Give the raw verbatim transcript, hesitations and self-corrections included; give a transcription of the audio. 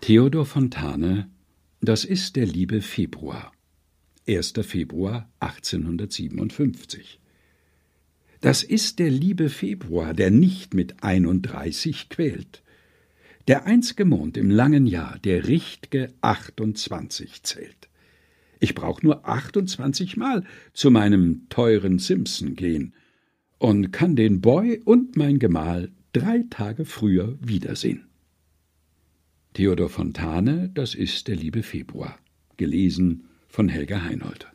Theodor Fontane, das ist der liebe Februar. erster Februar achtzehnhundertsiebenundfünfzig. Das ist der liebe Februar, der nicht mit einunddreißig quält. Der einz'ge Mond im langen Jahr, der richt'ge achtundzwanzig zählt. Ich brauch nur achtundzwanzig Mal zu meinem teuren Simpson gehen und kann den Boy und mein Gemahl drei Tage früher wiedersehen. Theodor Fontane, das ist der liebe Februar. Gelesen von Helga Heinold.